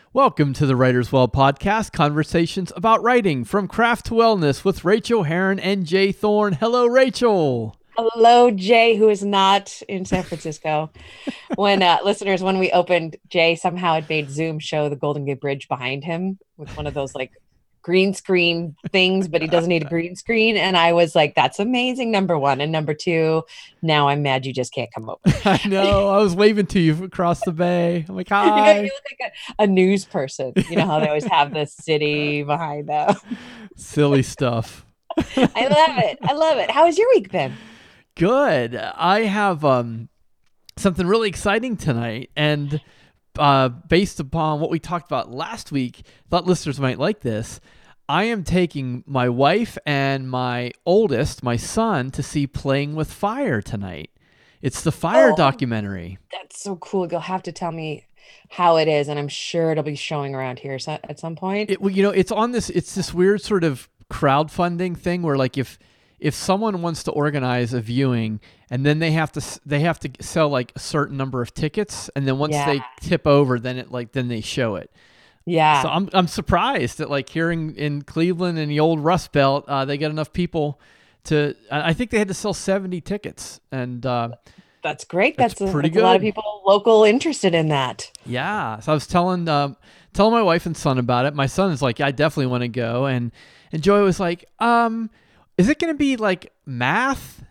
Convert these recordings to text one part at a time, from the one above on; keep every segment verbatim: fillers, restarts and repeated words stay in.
Welcome to the Writer's Well podcast, conversations about writing from craft to wellness with Rachel Herron and Jay Thorne. Hello, Rachel. Hello, Jay, who is not in San Francisco. When uh, listeners, when we opened, Jay somehow had made Zoom show the Golden Gate Bridge behind him with one of those like green screen things, but he doesn't need a green screen. And I was like, that's amazing, number one. And number two, now I'm mad you just can't come over. I know. I was waving to you across the bay. I'm like, You know, hi. you look like a, a news person. You know how they always have the city behind them. Silly stuff. I love it. I love it. How has your week been? Good. I have um, something really exciting tonight. And uh, based upon what we talked about last week, thought listeners might like this. I am taking my wife and my oldest, my son, to see Playing with Fire tonight. It's the Fire Oh, documentary. that's so cool. You'll have to tell me how it is, and I'm sure it'll be showing around here so- at some point. It, well, you know, it's on this. It's this weird sort of crowdfunding thing where, like, if if someone wants to organize a viewing, and then they have to s- they have to sell like a certain number of tickets, and then once Yeah, they tip over, then it like then they show it. So yeah, I'm I'm surprised that like here in, in Cleveland and the old Rust Belt, uh, they get enough people to. I I think they had to sell seventy tickets, and uh, that's great. that's That's a, pretty that's a lot of good. people local interested in that. Yeah. So I was telling um, telling my wife and son about it. My son is like, I definitely want to go, and and Joy was like, um, is it going to be like math?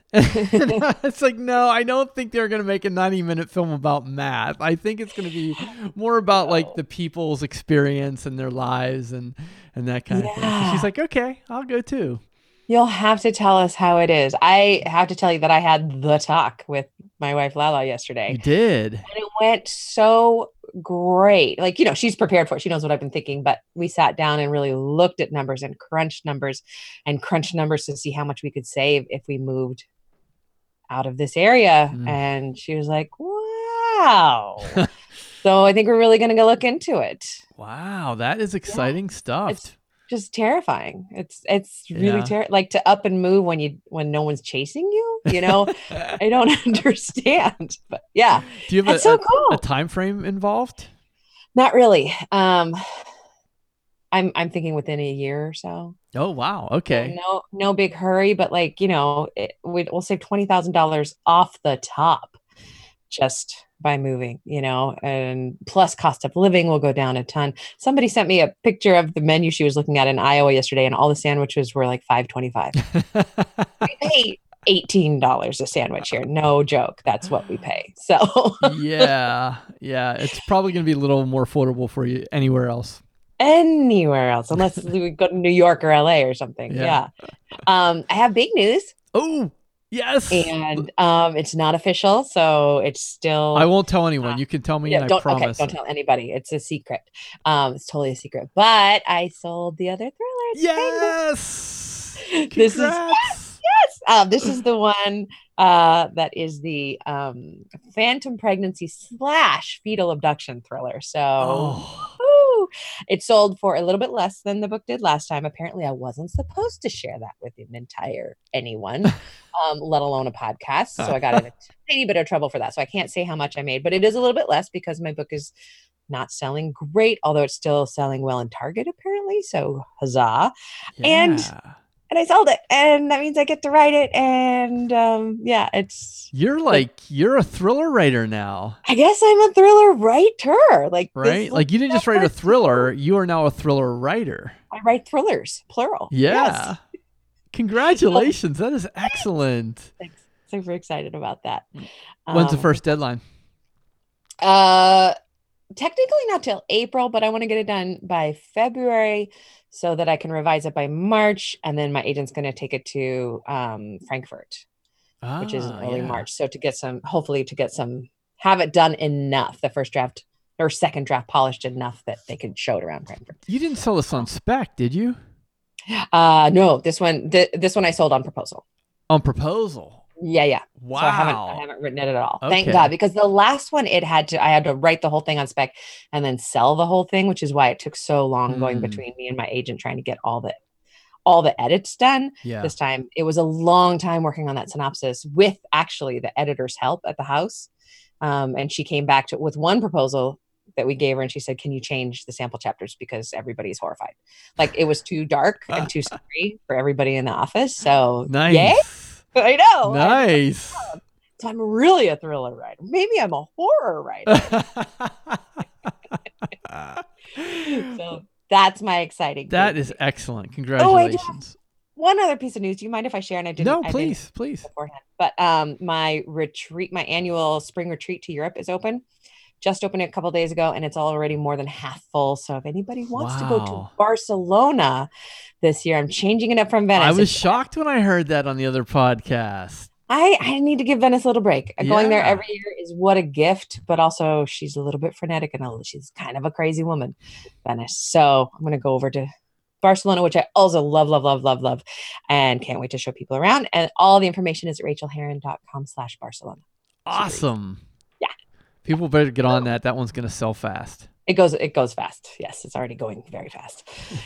It's like, no, I don't think they're going to make a ninety minute film about math. I think it's going to be more about like No. the people's experience and their lives and and that kind of thing. So she's Yeah, like, okay, I'll go too. you'll have to tell us how it is. I have to tell you that I had the talk with my wife Lala yesterday, You did. and it went so great. Like, you know, she's prepared for it. She knows what I've been thinking, but we sat down and really looked at numbers and crunched numbers and crunched numbers to see how much we could save if we moved out of this area. Mm. And she was like, wow. So I think we're really going to go look into it. Wow, that is Yeah, exciting it's stuff. just terrifying. It's it's really Yeah. ter like to up and move when you when no one's chasing you, you know. I don't understand. But yeah, Do you have that's a, so a, a cool. time frame involved? Not really. Um I'm I'm thinking within a year or so. Oh, wow. So Okay. no no big hurry, but like, you know, it, we we'll save twenty thousand dollars off the top just by moving, you know, and plus cost of living will go down a ton. Somebody sent me a picture of the menu she was looking at in Iowa yesterday, and all the sandwiches were like five twenty-five. We pay eighteen dollars a sandwich here. No joke. That's what we pay. So Yeah, yeah. It's probably going to be a little more affordable for you anywhere else. anywhere else, unless we go to New York or L A or something. Yeah. Yeah. Um, I have big news, Oh, yes. and um, it's not official, so it's I still won't tell anyone. uh, You can tell me, yeah, and I don't okay, promise. don't tell anybody. It's a secret. Um, it's totally a secret. But I sold the other thriller. It's Yes. Penguin. This is Congrats. yes. Um, this is the one uh that is the um phantom pregnancy slash fetal abduction thriller. So Oh, woohoo! It sold for a little bit less than the book did last time. Apparently, I wasn't supposed to share that with an entire anyone, um, let alone a podcast. So I got in a tiny bit of trouble for that. So I can't say how much I made, but it is a little bit less because my book is not selling great, although it's still selling well in Target apparently. So huzzah! And yeah. and I sold it, and that means I get to write it. And um, yeah, it's You're the like, you're a thriller writer now, I guess I'm a thriller writer. Like this right? will Like, you didn't just write a never thriller, do. you are now a thriller writer. I write thrillers, plural. Yes. Yeah. So Congratulations. That is excellent. thanks. Super excited about that. When's the Um, first deadline? uh, technically not till April, but I want to get it done by February so that I can revise it by March, and then my agent's going to take it to um, Frankfurt, which is in Ah, early yeah. March. So to get some, hopefully to get some, have it done enough, the first draft or second draft polished enough that they could show it around Frankfurt. You didn't sell this on spec, did you? Uh, no, this one, th- this one I sold on proposal. On proposal. Yeah, yeah. So I haven't I Wow. haven't written it at all. Thank God, Okay. because the last one it had to I had to write the whole thing on spec and then sell the whole thing, which is why it took so long going Hmm. between me and my agent trying to get all the all the edits done. Yeah. This time it was a long time working on that synopsis with actually the editor's help at the house. Um, and she came back to with one proposal that we gave her, and she said, "Can you change the sample chapters because everybody's horrified? Like it was too dark and too scary for everybody in the office." So yay! Nice. I know. Nice. I so I'm really a thriller writer. Maybe I'm a horror writer. So that's my exciting. That thing. is excellent. Congratulations. Oh, one other piece of news. Do you mind if I share? And I didn't. No, I please, didn't please. Beforehand. But um, my retreat, my annual spring retreat to Europe is open. Just opened a couple days ago, and it's already more than half full. So if anybody wants wow. to go to Barcelona this year, I'm changing it up from Venice. I was shocked when I heard that on the other podcast. I, I need to give Venice a little break. Yeah. Going there every year is what a gift, but also she's a little bit frenetic and a, she's kind of a crazy woman, Venice. So I'm going to go over to Barcelona, which I also love, love, love, love, love, and can't wait to show people around. And all the information is at rachelherron.com slash Barcelona. Awesome. Yeah. People better get on that. That one's going to sell fast. It goes, it goes fast. Yes, it's already going very fast.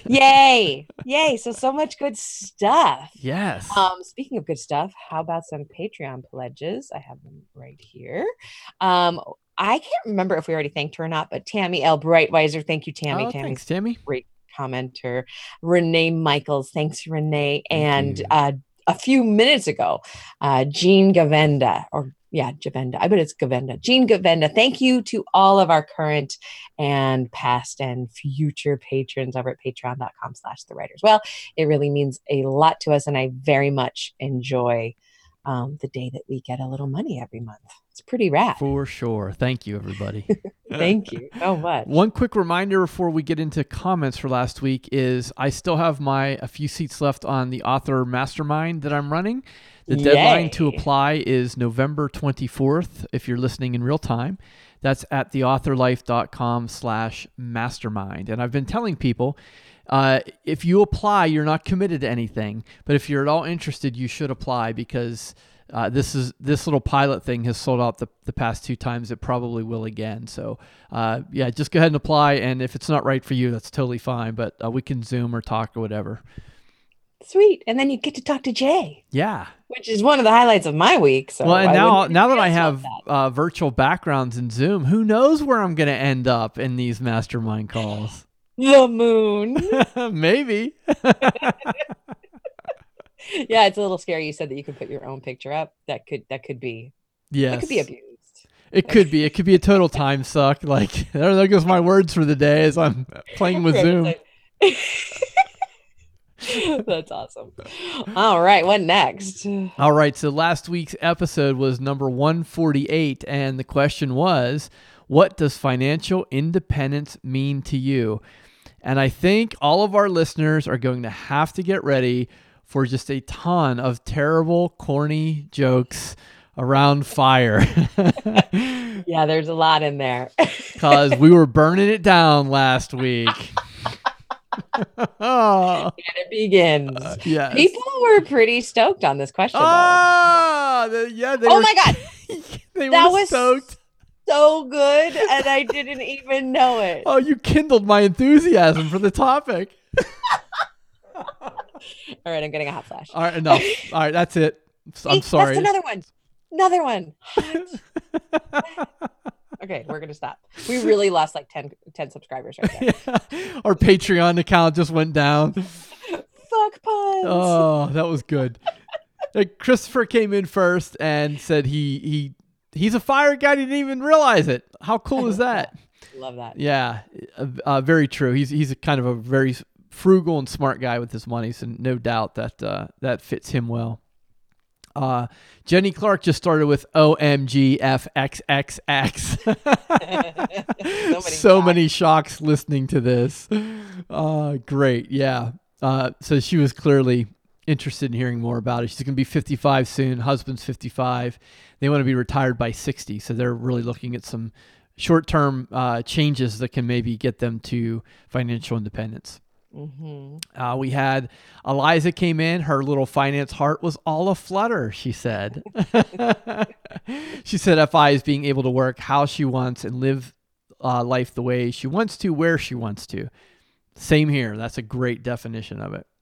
Yay. Yay. So, so much good stuff. Yes. Um, speaking of good stuff, how about some Patreon pledges? I have them right here. Um, I can't remember if we already thanked her or not, but Tammy L. Brightweiser. Thank you, Tammy. Oh, Tammy. thanks, Tammy. Great commenter. Renee Michaels. Thanks, Renee. Thank and you. uh, a few minutes ago, uh, Jean Gavenda, or Yeah, Javenda. I bet it's Gavenda. Jean Gavenda. Thank you to all of our current and past and future patrons over at patreon.com slash the writers. Well, it really means a lot to us, and I very much enjoy um, the day that we get a little money every month. It's pretty rad. For sure. Thank you, everybody. Thank you so much. One quick reminder before we get into comments for last week is I still have my a few seats left on the author mastermind that I'm running. The Yay. deadline to apply is November twenty-fourth if you're listening in real time. That's at theauthorlife.com slash mastermind. And I've been telling people, uh, if you apply, you're not committed to anything. But if you're at all interested, you should apply because uh, this is this little pilot thing has sold out the, the past two times. It probably will again. So uh, yeah, just go ahead and apply. And if it's not right for you, that's totally fine. But uh, we can Zoom or talk or whatever. Sweet. And then you get to talk to Jay. Yeah. Which is one of the highlights of my week. So well, and I now now that I have that. uh, virtual backgrounds in Zoom, who knows where I'm going to end up in these mastermind calls? The moon. Maybe. Yeah, it's a little scary. You said that you could put your own picture up. That could that could be. Yes. That could be abused. It could be. It could be a total time suck. Like there, there goes my words for the day as I'm playing with Zoom. That's awesome. All right, what next? All right, so last week's episode was number one forty-eight, and the question was, what does financial independence mean to you? And I think all of our listeners are going to have to get ready for just a ton of terrible, corny jokes around fire. Yeah, there's a lot in there. Because we were burning it down last week. Oh. And it begins. Uh, yes. People were pretty stoked on this question. Oh, the, yeah. They oh were, my God. They that were was stoked. So good, and I didn't even know it. Oh, you kindled my enthusiasm for the topic. All right, I'm getting a hot flash. All right, enough. All right, that's it. I'm See, sorry. That's another one. Another one. Okay, we're going to stop. We really lost like ten, ten subscribers right there. Yeah. Our Patreon account just went down. Fuck puns. Oh, that was good. Like, Christopher came in first and said he he he's a fire guy. He didn't even realize it. How cool is that? Love that. Yeah, uh, uh, very true. He's he's a kind of a very frugal and smart guy with his money, so no doubt that uh, that fits him well. Uh, Jenny Clark just started with O M G F X X X. so many, so shocks. many shocks listening to this. Uh, great. Yeah. Uh, so she was clearly interested in hearing more about it. She's going to be fifty-five soon. Husband's fifty-five. They want to be retired by sixty. So they're really looking at some short-term uh, changes that can maybe get them to financial independence. Mm-hmm. Uh, we had Eliza came in. Her little finance heart was all aflutter, she said. She said F I is being able to work how she wants and live uh, life the way she wants to, where she wants to. Same here. That's a great definition of it.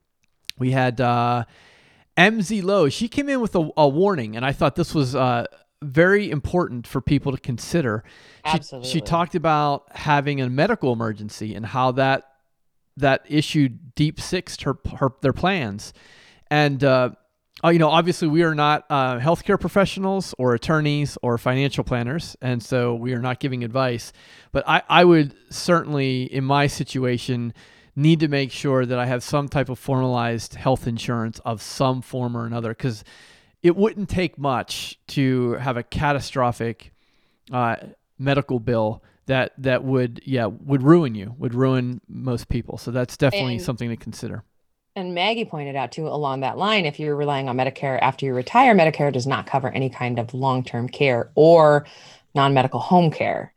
We had uh, M Z Lowe. She came in with a, a warning, and I thought this was uh, very important for people to consider. She, Absolutely. she talked about having a medical emergency and how that that issue deep sixed her, her their plans. And uh, uh, you know, obviously, we are not uh, healthcare professionals or attorneys or financial planners, and so we are not giving advice. But I, I would certainly, in my situation, need to make sure that I have some type of formalized health insurance of some form or another, because it wouldn't take much to have a catastrophic uh, medical bill that that would yeah would ruin you, would ruin most people. So that's definitely And- something to consider. And Maggie pointed out too, along that line, if you're relying on Medicare after you retire, Medicare does not cover any kind of long-term care or non-medical home care.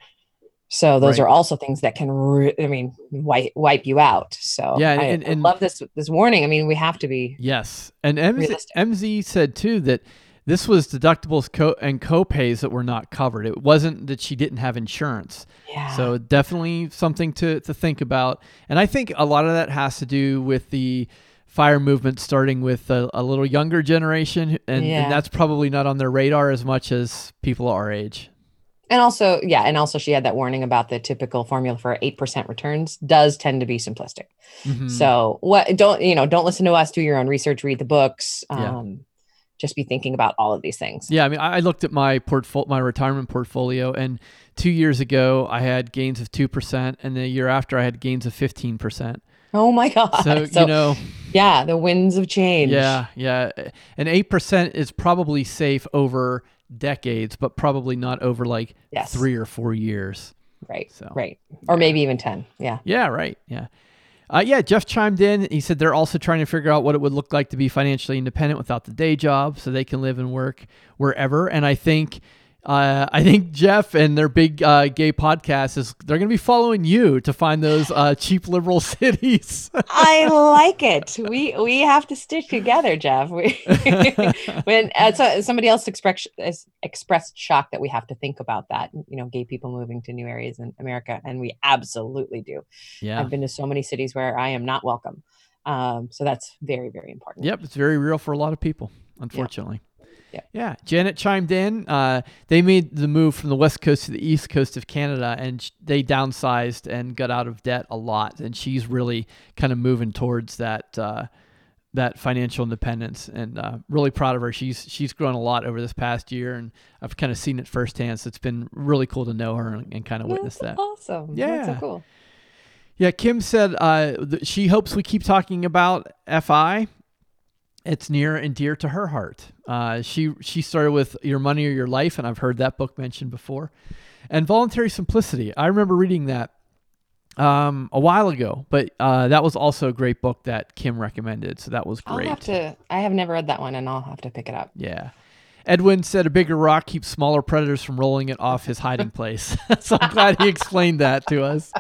So those Right. are also things that can, re- I mean, wipe, wipe you out. So Yeah, and- I, and- I and- love this this warning. I mean, we have to be. Yes, and M Z, Realistic. M Z said too that this was deductibles co- and co-pays that were not covered. It wasn't that she didn't have insurance. Yeah. So definitely something to, to think about. And I think a lot of that has to do with the FIRE movement starting with a, a little younger generation. And, Yeah. and that's probably not on their radar as much as people our age. And also, yeah, and also she had that warning about the typical formula for eight percent returns does tend to be simplistic. Mhm. So what don't, you know, don't listen to us, do your own research, read the books. Yeah. Um, just be thinking about all of these things. Yeah, I mean, I I looked at my portfolio, my retirement portfolio, and two years ago I had gains of two percent, and the year after I had gains of fifteen percent. Oh my God. So, So, you know, yeah, the winds of change. yeah, yeah, and eight percent is probably safe over decades, but probably not over like Yes. three or four years. Right. So, Right. Or maybe even ten. Yeah. yeah, right, yeah. Uh, yeah, Jeff chimed in. He said they're also trying to figure out what it would look like to be financially independent without the day job, so they can live and work wherever. And I think, uh, I think Jeff and their big uh, gay podcast is they're going to be following you to find those uh, cheap liberal cities. I like it. We we have to stick together, Jeff. We, when uh, so somebody else expressed expressed shock that we have to think about that, you know, gay people moving to new areas in America, and we absolutely do. Yeah. I've been to so many cities where I am not welcome. Um, so that's very, very important. Yep, it's very real for a lot of people, unfortunately. Yep. Yeah, Janet chimed in. Uh, they made the move from the west coast to the east coast of Canada, and sh- they downsized and got out of debt a lot. And she's really kind of moving towards that uh, that financial independence, and uh, really proud of her. She's she's grown a lot over this past year, and I've kind of seen it firsthand. So it's been really cool to know her and, and kind of witness That's that. awesome. Yeah. That's so cool. Yeah, Kim said uh, that she hopes we keep talking about F I. It's near and dear to her heart. Uh, she she started with Your Money or Your Life, and I've heard that book mentioned before. And Voluntary Simplicity. I remember reading that um, a while ago, but uh, that was also a great book that Kim recommended, so that was I'll great. have to. I have never read that one, and I'll have to pick it up. Yeah. Edwin said a bigger rock keeps smaller predators from rolling it off his hiding place. So I'm glad he explained that to us.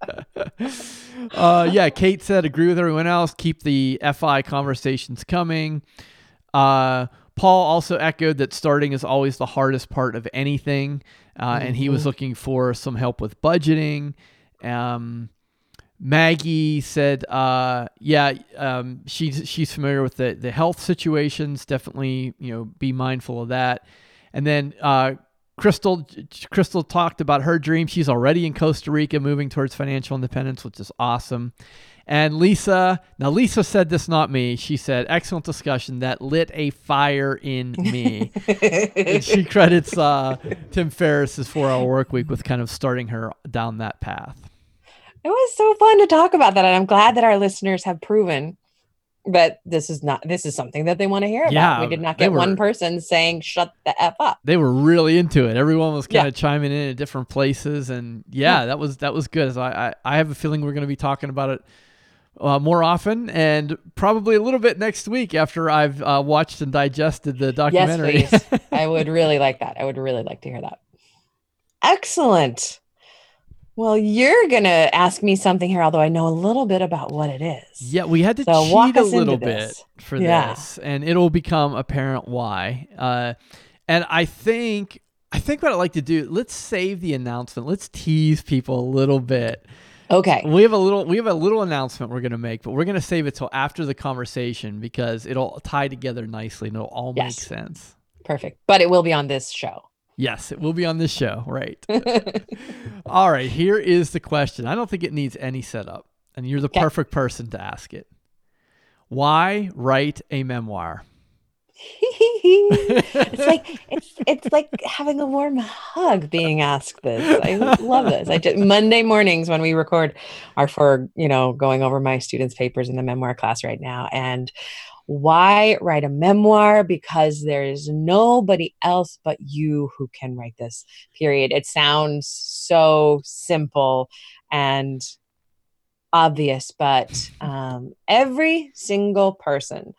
uh, yeah, Kate said agree with everyone else. Keep the F I conversations coming. Uh, Paul also echoed that starting is always the hardest part of anything. Uh, and he was looking for some help with budgeting. Um, Maggie said, uh, yeah, um, she's, she's familiar with the, the health situations. Definitely, you know, be mindful of that. And then, uh, Crystal, Crystal talked about her dream. She's already in Costa Rica moving towards financial independence, which is awesome. And Lisa, now Lisa said this, not me. She said, excellent discussion that lit a fire in me. And she credits, uh, Tim Ferriss's four hour work week with kind of starting her down that path. It was so fun to talk about that, and I'm glad that our listeners have proven that this is not this is something that they want to hear about. Yeah, We did not they get were- one person saying "shut the f up." They were really into it. Everyone was kind Yeah. of chiming in at different places, and yeah, that was that was good. So I I, I have a feeling we're going to be talking about it uh, more often, and probably a little bit next week after I've uh, watched and digested the documentary. Yes, please. I would really like that. I would really like to hear that. Excellent. Well, you're going to ask me something here, although I know a little bit about what it is. Yeah, we had to So cheat walk a us little into bit this. for Yeah. this, and it'll become apparent why. Uh, and I think I think what I'd like to do, let's save the announcement. Let's tease people a little bit. Okay. We have a little we have a little announcement we're going to make, but we're going to save it till after the conversation because it'll tie together nicely and it'll all make Yes. sense. Perfect. But it will be on this show. Yes, it will be on this show. Right. All right. Here is the question. I don't think it needs any setup, and you're the Okay. perfect person to ask it. Why write a memoir? It's like it's it's like having a warm hug being asked this. I love this. I just Monday mornings when we record are for, you know, going over my students' papers in the memoir class right now. And why write a memoir? Because there is nobody else but you who can write this, period. It sounds so simple and obvious, but um, every single person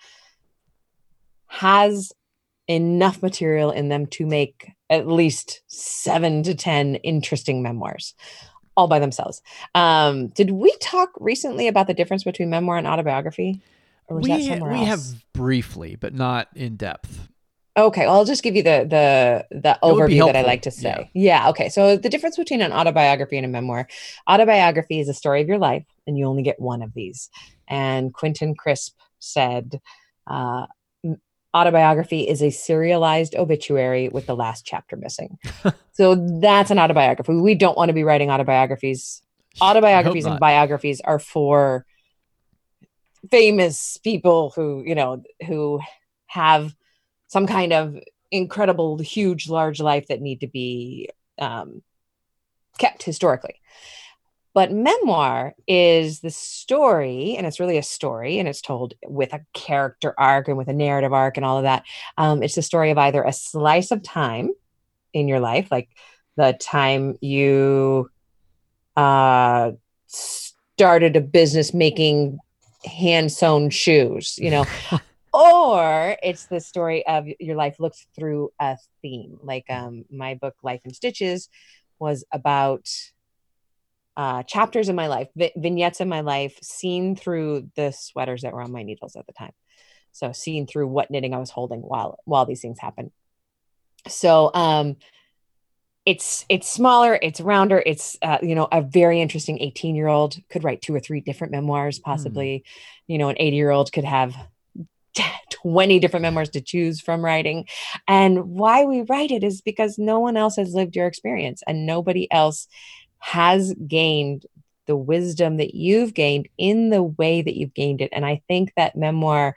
has enough material in them to make at least seven to ten interesting memoirs all by themselves. Um, did we talk recently about the difference between memoir and autobiography? Or was that We somewhere we else? have briefly, but not in depth. Okay, well, I'll just give you the the the It would be overview that I helpful. like to Yeah. say. Yeah, okay. So the difference between an autobiography and a memoir. Autobiography is a story of your life, and you only get one of these. And Quentin Crisp said, uh, autobiography is a serialized obituary with the last chapter missing. So that's an autobiography. We don't want to be writing autobiographies. I hope Autobiographies and not. biographies are for famous people who, you know, who have some kind of incredible, huge, large life that need to be um, kept historically. But memoir is the story, and it's really a story, and it's told with a character arc and with a narrative arc and all of that. Um, it's the story of either a slice of time in your life, like the time you uh, started a business making hand sewn shoes, you know, or it's the story of your life looked through a theme. Like um, my book, Life in Stitches, was about uh, chapters in my life, vi- vignettes in my life, seen through the sweaters that were on my needles at the time. So seen through what knitting I was holding while while these things happened. So um, it's it's smaller, it's rounder, it's uh, you know, a very interesting eighteen year old could write two or three different memoirs, possibly. Mm. You know, an eighty year old could have twenty different memoirs to choose from writing. And why we write it is because no one else has lived your experience, and nobody else has gained the wisdom that you've gained in the way that you've gained it. And I think that memoir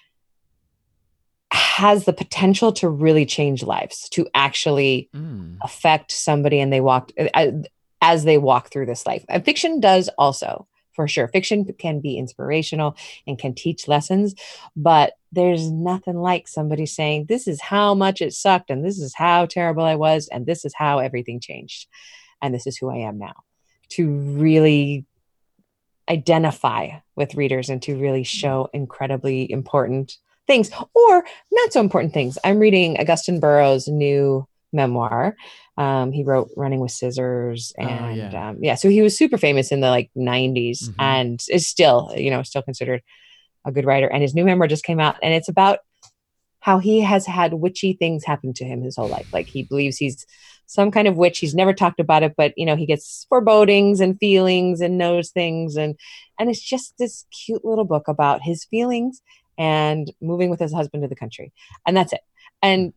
has the potential to really change lives, to actually mm. affect somebody and they walk as they walk through this life. And fiction does also, for sure. Fiction can be inspirational and can teach lessons, but there's nothing like somebody saying, this is how much it sucked, and this is how terrible I was, and this is how everything changed, and this is who I am now. To really identify with readers and to really show incredibly important things or not so important things. I'm reading Augustin Burroughs' new memoir. Um, he wrote Running with Scissors, and oh, yeah. Um, yeah, so he was super famous in the like nineties, mm-hmm. and is still, you know, still considered a good writer. And his new memoir just came out, and it's about how he has had witchy things happen to him his whole life. Like he believes he's some kind of witch. He's never talked about it, but you know, he gets forebodings and feelings and knows things. And, and it's just this cute little book about his feelings and moving with his husband to the country. And that's it. And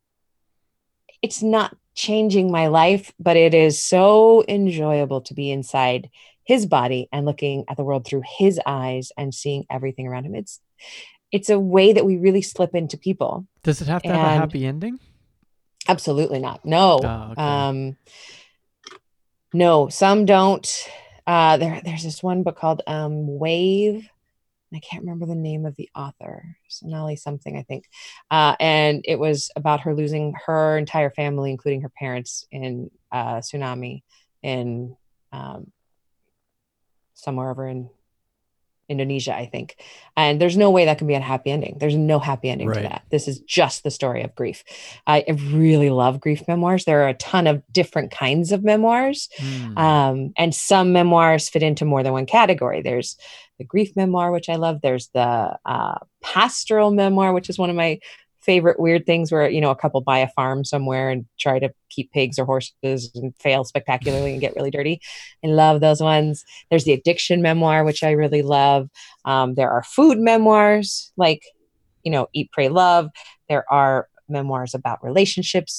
it's not changing my life, but it is so enjoyable to be inside his body and looking at the world through his eyes and seeing everything around him. It's, it's a way that we really slip into people. Does it have to and have a happy ending? Absolutely not. No. Oh, okay. Um, no, some don't. Uh, there, there's this one book called um, Wave. I can't remember the name of the author. Sonali something, I think. Uh, and it was about her losing her entire family, including her parents, in a tsunami in um, somewhere over in Indonesia, I think. And there's no way that can be a happy ending. There's no happy ending right. to that. This is just the story of grief. I really love grief memoirs. There are a ton of different kinds of memoirs. Mm. Um, and some memoirs fit into more than one category. There's the grief memoir, which I love. There's the uh, pastoral memoir, which is one of my favorite weird things where, you know, a couple buy a farm somewhere and try to keep pigs or horses and fail spectacularly and get really dirty. I love those ones. There's the addiction memoir, which I really love. Um, there are food memoirs like, you know, Eat, Pray, Love. There are memoirs about relationships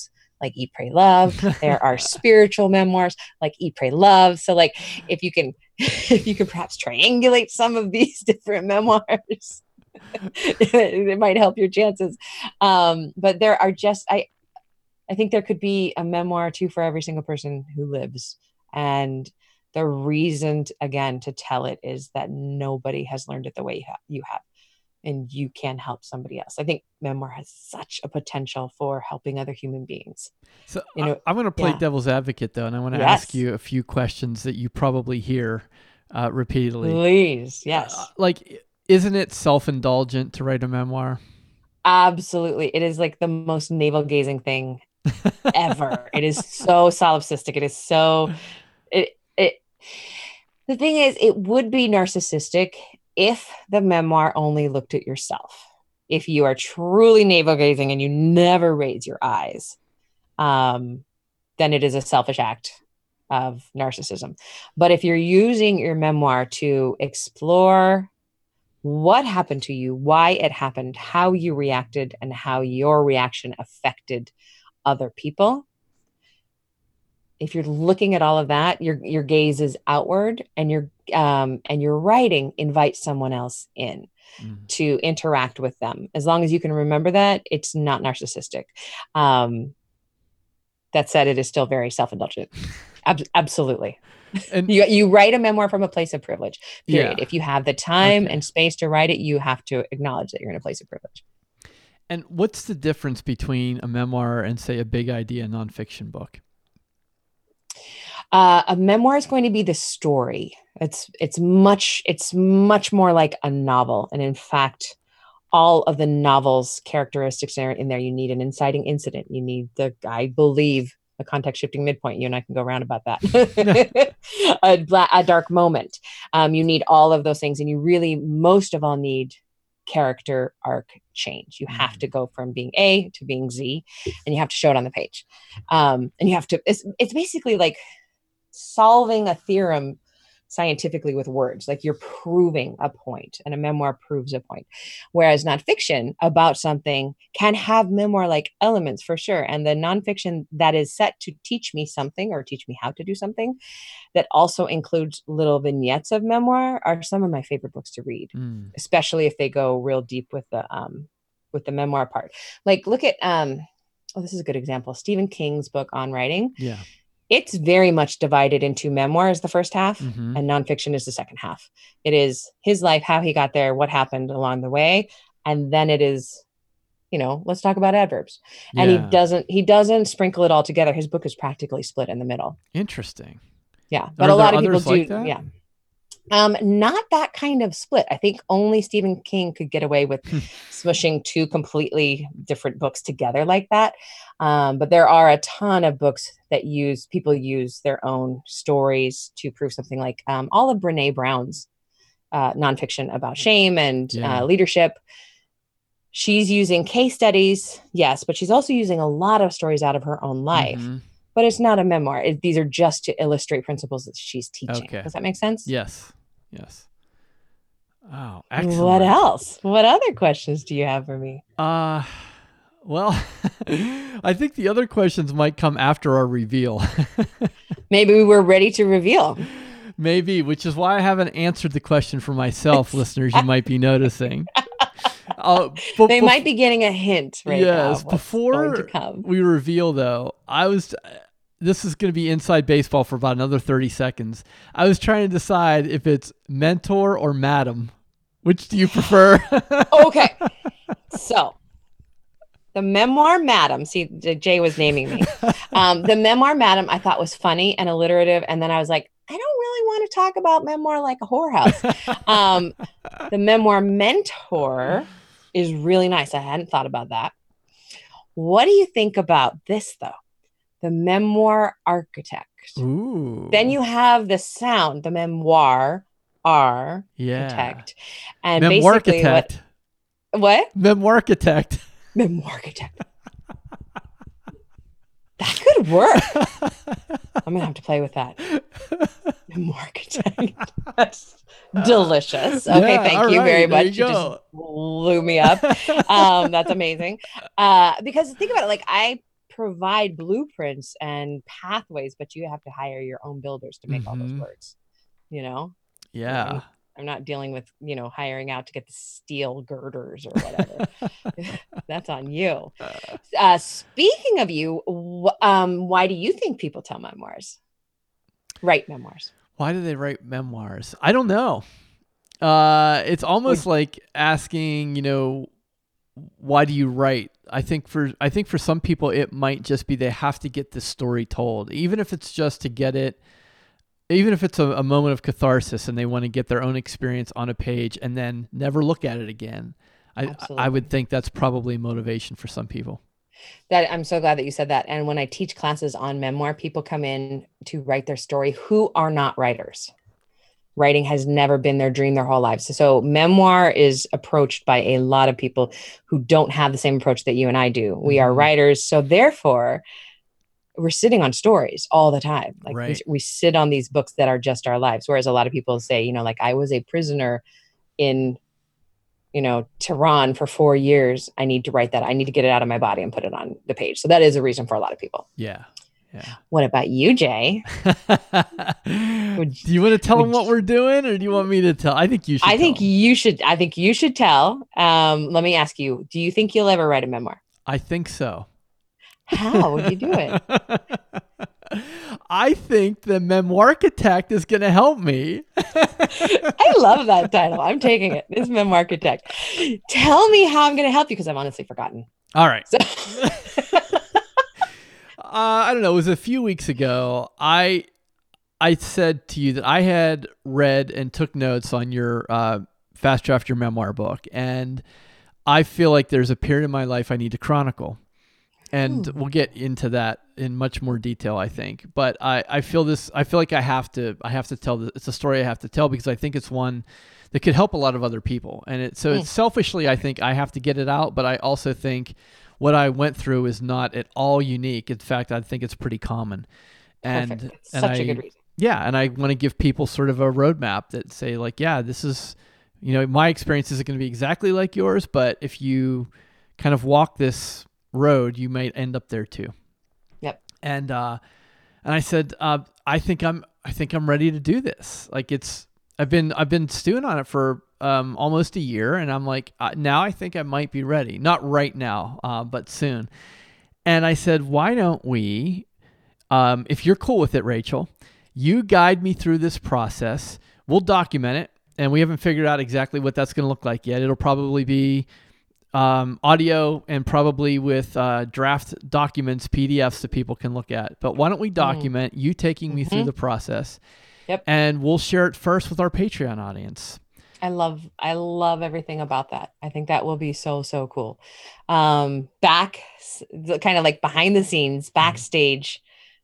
like Eat, Pray, Love. There are spiritual memoirs like Eat, Pray, Love. So like if you can, if you can perhaps triangulate some of these different memoirs, it might help your chances. Um, but there are just, I, I think there could be a memoir too for every single person who lives. And the reason, t- again, to tell it is that nobody has learned it the way you have, you have, and you can help somebody else. I think memoir has such a potential for helping other human beings. So You know, I, I'm going to play yeah. devil's advocate though, and I want to Yes. ask you a few questions that you probably hear uh, repeatedly. Please, yes. Uh, like, isn't it self-indulgent to write a memoir? Absolutely. It is like the most navel gazing thing ever. It is so solipsistic. It is so it it the thing is, it would be narcissistic if the memoir only looked at yourself. If you are truly navel gazing and you never raise your eyes, um, then it is a selfish act of narcissism. But if you're using your memoir to explore what happened to you, why it happened, how you reacted, and how your reaction affected other people, if you're looking at all of that, your your gaze is outward, and your um, and your writing invites someone else in Mm. to interact with them. As long as you can remember that, it's not narcissistic. Um, that said, it is still very self-indulgent. Ab- absolutely. And You you write a memoir from a place of privilege, period. Yeah. If you have the time Okay. and space to write it, you have to acknowledge that you're in a place of privilege. and what's the difference between a memoir and, say, a big idea nonfiction book? Uh, a memoir is going to be the story. It's it's much it's much more like a novel, and in fact, all of the novel's characteristics are in there. You need an inciting incident. You need the, I believe, a context shifting midpoint. You and I can go around about that. a, bla- a dark moment. Um, you need all of those things, and you really, most of all, need character arc change. You have to go from being A to being Z, and you have to show it on the page. Um, and you have to. It's it's basically like solving a theorem scientifically with words. Like you're proving a point, and a memoir proves a point. Whereas nonfiction about something can have memoir like elements for sure. And the nonfiction that is set to teach me something or teach me how to do something that also includes little vignettes of memoir are some of my favorite books to read, Mm. especially if they go real deep with the um with the memoir part. Like look at um oh, this is a good example. Stephen King's book On Writing. Yeah. It's very much divided into memoir as the first half, Mhm. and nonfiction is the second half. It is his life, how he got there, what happened along the way, and then it is, you know, let's talk about adverbs. And he Yeah. doesn't he doesn't sprinkle it all together. His book is practically split in the middle. Interesting. Yeah, but Are a there lot of people others do. like that? Yeah, um, not that kind of split. I think only Stephen King could get away with smushing two completely different books together like that. Um, but there are a ton of books that use people use their own stories to prove something, like um, all of Brene Brown's uh, nonfiction about shame and Yeah. uh, leadership. She's using case studies, yes, but she's also using a lot of stories out of her own life. Mhm. But it's not a memoir. It, these are just to illustrate principles that she's teaching. Okay. Does that make sense? Yes. Yes. Oh, What excellent. else? What other questions do you have for me? Uh, well, I think the other questions might come after our reveal. Maybe we were ready to reveal. Maybe, which is why I haven't answered the question for myself, listeners. You might be noticing. Uh, but They bef- might be getting a hint right now. Yes, of what's before going to come. we reveal, though, I was. This is going to be inside baseball for about another thirty seconds. I was trying to decide if it's mentor or madam. Which do you prefer? Okay. So the memoir madam, see, Jay was naming me. Um, the memoir madam I thought was funny and alliterative. And then I was like, I don't really want to talk about memoir like a whorehouse. um, the memoir mentor is really nice. I hadn't thought about that. What do you think about this, though? The memoir architect. Ooh. Then you have the sound, the memoir architect. Yeah. And Memoir basically architect. what what? Memoir architect. Memoir architect. That could work. I'm gonna have to play with that. Memoir architect. That's delicious. Okay, Yeah, thank all you right, very there much. you You, go. just blew me up. Um, that's amazing. Uh, because think about it, like I provide blueprints and pathways, but you have to hire your own builders to make mm-hmm. all those words, you know? Yeah. I'm, I'm not dealing with, you know, hiring out to get the steel girders or whatever. That's on you. Uh, speaking of you, um, why do you think people tell memoirs? Write memoirs? Why do they write memoirs? I don't know. Uh, it's almost Would, like asking, you know, why do you write? I think for I think for some people it might just be they have to get this story told, even if it's just to get it, even if it's a, a moment of catharsis and they want to get their own experience on a page and then never look at it again. I I would think that's probably motivation for some people. That I'm so glad that you said that. And when I teach classes on memoir, people come in to write their story who are not writers. Writing has never been their dream their whole lives. So, so memoir is approached by a lot of people who don't have the same approach that you and I do. We mm-hmm. are writers. So therefore, we're sitting on stories all the time. Like right. we, we sit on these books that are just our lives. Whereas a lot of people say, you know, like I was a prisoner in, you know, Tehran for four years. I need to write that. I need to get it out of my body and put it on the page. So that is a reason for a lot of people. Yeah. Yeah. What about you, Jay? would, do you want to tell them what we're doing, or do you want me to tell? I think you should. I think them. you should. I think you should tell. Um, let me ask you: do you think you'll ever write a memoir? I think so. How would you do it? I think the Memoirchitect is going to help me. I love that title. I'm taking it. It's Memoirchitect. Tell me how I'm going to help you, because I've honestly forgotten. All right. So- Uh, I don't know. It was a few weeks ago. I I said to you that I had read and took notes on your uh, Fast Draft Your Memoir book, and I feel like there's a period in my life I need to chronicle, and Ooh. We'll get into that in much more detail, I think. But I, I feel this. I feel like I have to. I have to tell. The, it's a story I have to tell because I think it's one that could help a lot of other people, and it. So mm. it's selfishly, I think I have to get it out, but I also think what I went through is not at all unique. In fact, I think it's pretty common. And, Perfect. It's and such I, a good reason. Yeah. And I want to give people sort of a roadmap that say like, yeah, this is, you know, my experience isn't going to be exactly like yours, but if you kind of walk this road, you might end up there too. Yep. And, uh, and I said, uh, I think I'm, I think I'm ready to do this. Like it's, I've been, I've been stewing on it for Um, almost a year, and I'm like, uh, now I think I might be ready. Not right now, uh, but soon. And I said, why don't we, um, if you're cool with it, Rachel, you guide me through this process. We'll document it, and we haven't figured out exactly what that's going to look like yet. It'll probably be um, audio and probably with uh, draft documents, P D Fs that people can look at. But why don't we document mm. you taking me mm-hmm. through the process? Yep. And we'll share it first with our Patreon audience. I love, I love everything about that. I think that will be so, so cool. Um, back, kind of like behind the scenes, backstage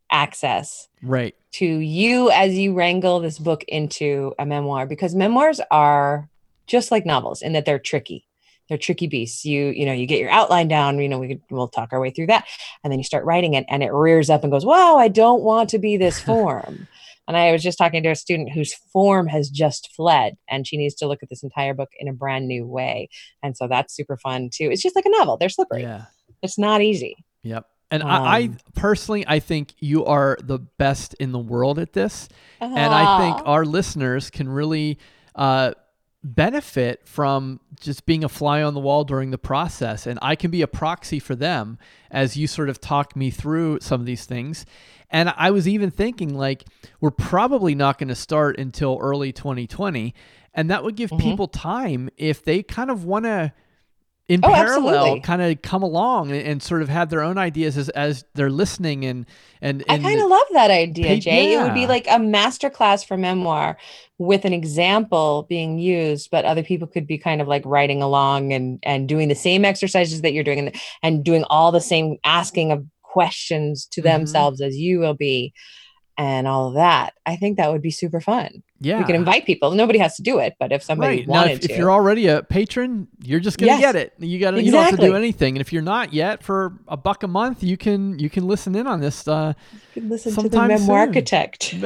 access right to you as you wrangle this book into a memoir, because memoirs are just like novels in that they're tricky. They're tricky beasts. You, you know, you get your outline down, you know, we could, we'll talk our way through that. And then you start writing it and it rears up and goes, wow, I don't want to be this form. And I was just talking to a student whose form has just fled, and she needs to look at this entire book in a brand new way. And so that's super fun too. It's just like a novel. They're slippery. Yeah. It's not easy. Yep. And um, I, I personally, I think you are the best in the world at this. Uh, and I think our listeners can really uh, benefit from just being a fly on the wall during the process. And I can be a proxy for them as you sort of talk me through some of these things. And I was even thinking like, we're probably not going to start until early twenty twenty. And that would give mm-hmm. people time if they kind of want to, in oh, parallel, absolutely. kind of come along and, and sort of have their own ideas as, as they're listening. And, and, and I kind of love that idea, pay, Jay. yeah. It would be like a masterclass for memoir with an example being used, but other people could be kind of like writing along and, and doing the same exercises that you're doing and, and doing all the same asking of questions to mm-hmm. themselves as you will be, and all of that. I think that would be super fun. Yeah. We can invite people. Nobody has to do it, but if somebody right. wanted now, if, to. if you're already a patron, you're just going to yes. get it. You got exactly. you don't have to do anything. And if you're not yet, for a buck a month, you can you can listen in on this uh you can listen to the Memoirchitect.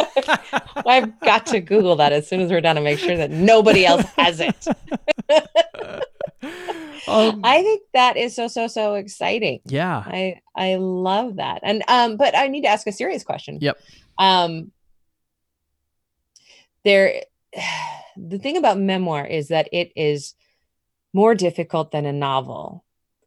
I've got to Google that as soon as we're done to make sure that nobody else has it. Um, I think that is so, so, so exciting. yeah. I I love that. And um, but I need to ask a serious question. Yep. Um, there, the thing about memoir is that it is more difficult than a novel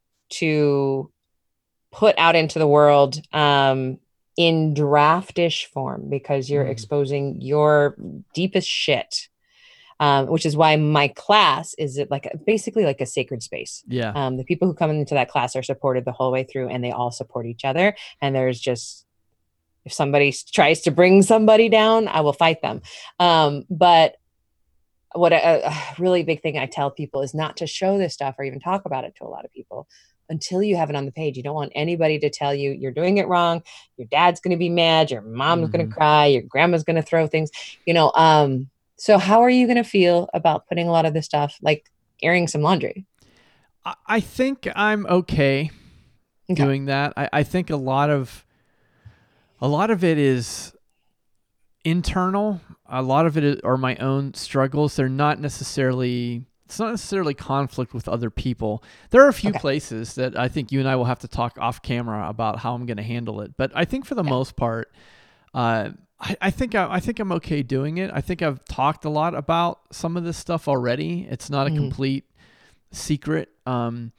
to put out into the world um, in draftish form because you're Mm. exposing your deepest shit. Um, which is why my class is like basically like a sacred space. Yeah. Um, the people who come into that class are supported the whole way through, and they all support each other. And there's just, if somebody tries to bring somebody down, I will fight them. Um, but what a, a really big thing I tell people is not to show this stuff or even talk about it to a lot of people until you have it on the page. You don't want anybody to tell you you're doing it wrong. Your dad's going to be mad. Your mom's mm-hmm. going to cry. Your grandma's going to throw things, you know, um, so how are you going to feel about putting a lot of this stuff, like airing some laundry? I think I'm okay, okay. doing that. I, I think a lot of a lot of it is internal. A lot of it is, are my own struggles. They're not necessarily, it's not necessarily conflict with other people. There are a few okay. places that I think you and I will have to talk off camera about how I'm going to handle it. But I think for the yeah. most part, uh, I, I think I, I think I'm okay doing it. I think I've talked a lot about some of this stuff already. It's not a mm-hmm. complete secret. Um,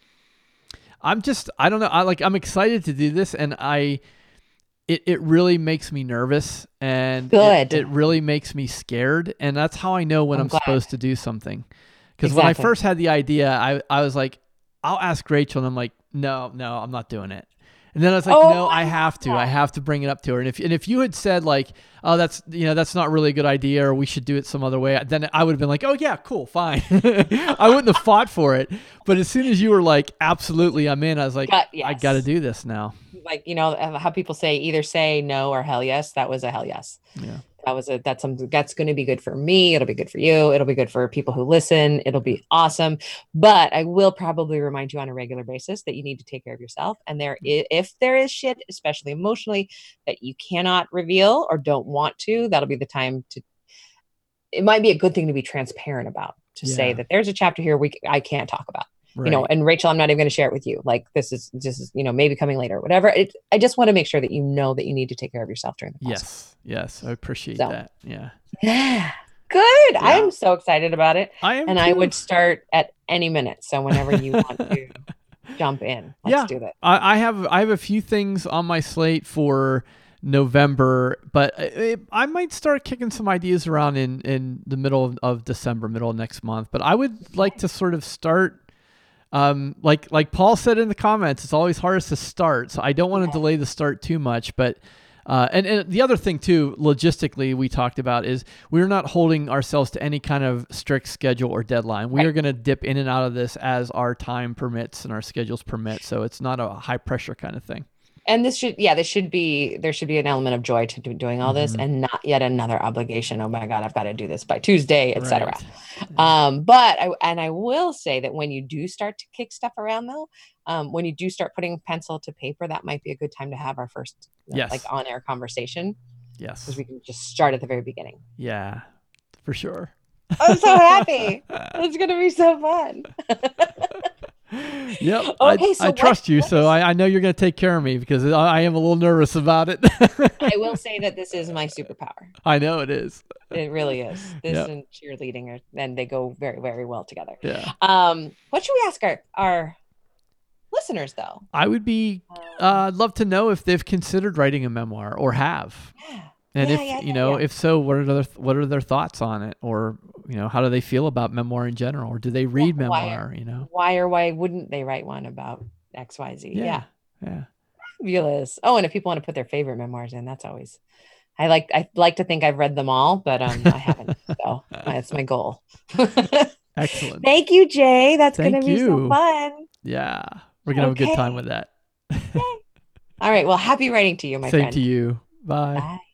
I'm just, I don't know. I like, I'm excited to do this, and I, it, it really makes me nervous, and Good. It, it really makes me scared. And that's how I know when I'm, I'm supposed to do something. Because exactly. when I first had the idea, I, I was like, I'll ask Rachel, and I'm like, no, no, I'm not doing it. And then I was like, oh, no, I have to. I have to bring it up to her. And if and if you had said like, oh, that's you know that's not really a good idea, or we should do it some other way, then I would have been like, oh yeah, cool, fine. I wouldn't have fought for it. But as soon as you were like, absolutely, I'm in, I was like, yes. I got to do this now. Like, you know how people say either say no or hell yes. That was a hell yes. Yeah. That was a, that's something that's going to be good for me. It'll be good for you. It'll be good for people who listen. It'll be awesome. But I will probably remind you on a regular basis that you need to take care of yourself. And there, is, if there is shit, especially emotionally, that you cannot reveal or don't want to, that'll be the time to, it might be a good thing to be transparent about, to yeah. say that there's a chapter here we I can't talk about. Right. You know, and Rachel, I'm not even going to share it with you. Like, this is this is, you know, maybe coming later, whatever. It, I just want to make sure that you know that you need to take care of yourself during the process. Yes. Yes. I appreciate so, that. Yeah. Yeah. Good. Yeah. I'm so excited about it. I am. And too. I would start at any minute. So whenever you want to jump in, let's yeah. do that. I, I have I have a few things on my slate for November, but it, I might start kicking some ideas around in, in the middle of, of December, middle of next month. But I would like to sort of start. Um, like, like Paul said in the comments, it's always hardest to start. So I don't want to delay the start too much, but, uh, and, and the other thing too, logistically, we talked about is we're not holding ourselves to any kind of strict schedule or deadline. We right. are going to dip in and out of this as our time permits and our schedules permit. So it's not a high pressure kind of thing. And this should, yeah, this should be, there should be an element of joy to do, doing all this mm-hmm. and not yet another obligation. Oh my God, I've got to do this by Tuesday, et cetera. Right. Yeah. Um, but I, and I will say that when you do start to kick stuff around though, um, when you do start putting pencil to paper, that might be a good time to have our first yes. like on air conversation. Yes. Because we can just start at the very beginning. Yeah, for sure. I'm so happy. It's going to be so fun. Yep. Okay, I, so I what, trust you, so I, I know you're going to take care of me because I, I am a little nervous about it. I will say that this is my superpower. I know it is. It really is. This yep. and cheerleading, are, and they go very, very well together. Yeah. Um, what should we ask our our listeners though? I would be. Uh, I'd love to know if they've considered writing a memoir or have. Yeah. And yeah, if yeah, you yeah, know, yeah. if so, what are their what are their thoughts on it, or you know, how do they feel about memoir in general, or do they read yeah, memoir? Why, you know, why or why wouldn't they write one about X, Y, Z? Yeah, yeah, yeah. Fabulous. Oh, and if people want to put their favorite memoirs in, that's always. I like I like to think I've read them all, but um, I haven't. So that's my goal. Excellent. Thank you, Jay. That's Thank gonna be you. so fun. Yeah, we're gonna okay. have a good time with that. All right. Well, happy writing to you, my Same friend. Same to you. Bye. Bye.